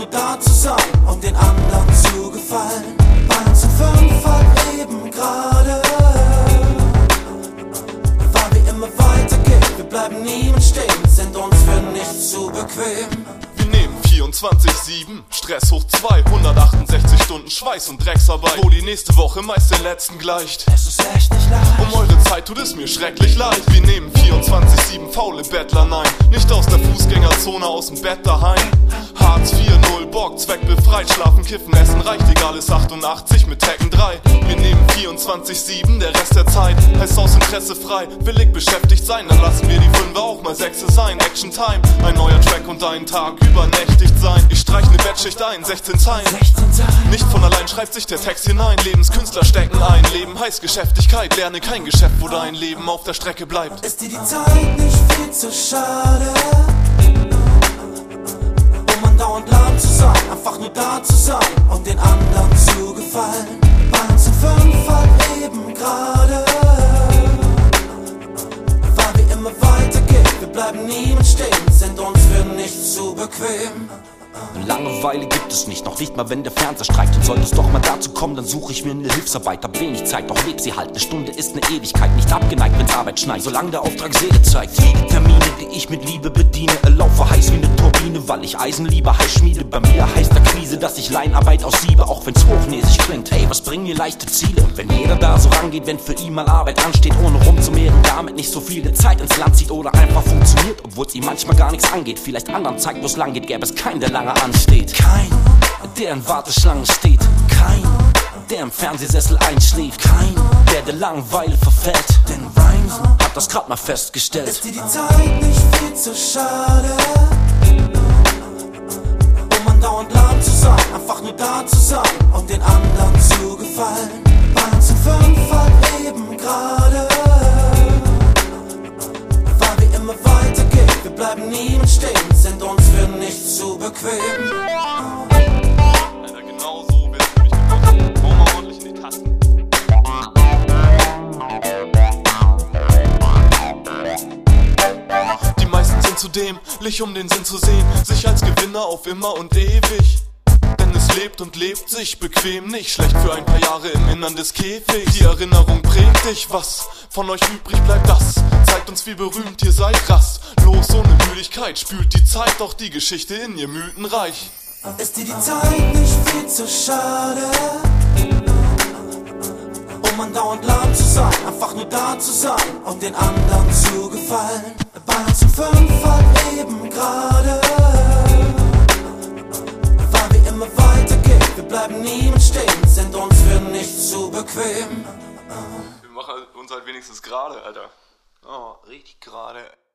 nur da zu sein und den anderen zu gefallen. Bei uns sind 5 halt eben gerade, weil wir immer weitergehen. Wir bleiben niemand stehen, sind uns für nichts zu bequem. Wir nehmen 24/7, Stress hoch 2, 168 Stunden Schweiß und Drecksarbeit, wo die nächste Woche meist den letzten gleicht. Es ist echt nicht leicht. Um eure Zeit tut es mir schrecklich leid. Wir nehmen 24/7 faule Bettler, nein, nicht aus der Fußgängerzone, aus dem Bett daheim. Hartz IV, 0 Bock, zweckbefreit, schlafen, kiffen, essen reicht, egal ist 88 mit Tekken 3. Wir nehmen 24/7, der Rest der Zeit heißt aus Interesse frei, willig beschäftigt sein, dann lassen wir die 5 auch mal 6 sein. Action Time, ein neuer Track und einen Tag übernächtigt sein. Ich streich ne Bettschicht ein, 16 Zeilen. Nicht von allein schreibt sich der Text hinein. Lebenskünstler stecken ein, Leben heißt Geschäftigkeit. Lerne kein Geschäft, wo dein Leben auf der Strecke bleibt. Ist dir die Zeit nicht viel zu schade, um andauernd lahm zu sein, einfach nur da zu sein und den anderen zu gefallen? Bei uns sind 5 halt eben gerade, weil wir immer weitergehen. Wir bleiben niemand stehen, sind uns für nichts zu bequem. Langeweile gibt es nicht, noch nicht mal wenn der Fernseher streikt. Und sollte es doch mal dazu kommen, dann suche ich mir eine Hilfsarbeit. Hab wenig Zeit, doch leb sie halt, eine Stunde ist eine Ewigkeit. Nicht abgeneigt, wenn's Arbeit schneit, solange der Auftrag Seele zeigt. Viele Termine, die ich mit Liebe bediene, laufe heiß wie eine Turbine, weil ich Eisen lieber heiß schmiede. Bei mir heißt der Krise, dass ich Leinarbeit aussiebe, auch wenn's hochnäsig klingt. Hey, was bringen mir leichte Ziele? Und wenn jeder da so rangeht, wenn für ihn mal Arbeit ansteht, ohne rumzumehren, damit nicht so viele Zeit ins Land zieht oder einfach funktioniert, obwohl's ihm manchmal gar nichts angeht. Vielleicht anderen zeigt, wo's lang geht, gäbe es keinen, der lange ansteht. Kein, der in Warteschlangen steht. Kein, der im Fernsehsessel einschläft. Kein, der Langeweile verfällt. Denn Rhymes hat das grad mal festgestellt. Ist dir die Zeit nicht viel zu schade, um andauernd lahm zu sein, einfach nur da zu sein und den anderen zu gefallen? Bei uns sind 5 halt eben gerade, weil wir immer weitergehen. Wir bleiben niemand stehen, sind uns für nichts zu bequem. Alter, genau so wird es mich gekocht. Hau mal ordentlich in die Tasten. Die meisten sind zu dämlich, um den Sinn zu sehen, sich als Gewinner auf immer und ewig. Denn es lebt und lebt sich bequem, nicht schlecht für ein paar Jahre im Innern des Käfigs. Die Erinnerung prägt dich, was von euch übrig bleibt, das zeigt uns, wie berühmt ihr seid. Rastlos, ohne Müdigkeit, spült die Zeit, doch die Geschichte in ihr Mythenreich. Ist dir die Zeit nicht viel zu schade, um andauernd lahm zu sein, einfach nur da zu sein und den anderen zu gefallen? Bei uns sind 5 halt eben gerade, weil wir immer weitergehen. Wir bleiben niemand stehen, sind uns für nichts zu bequem. Wir machen uns halt wenigstens gerade, Alter. Oh, richtig gerade.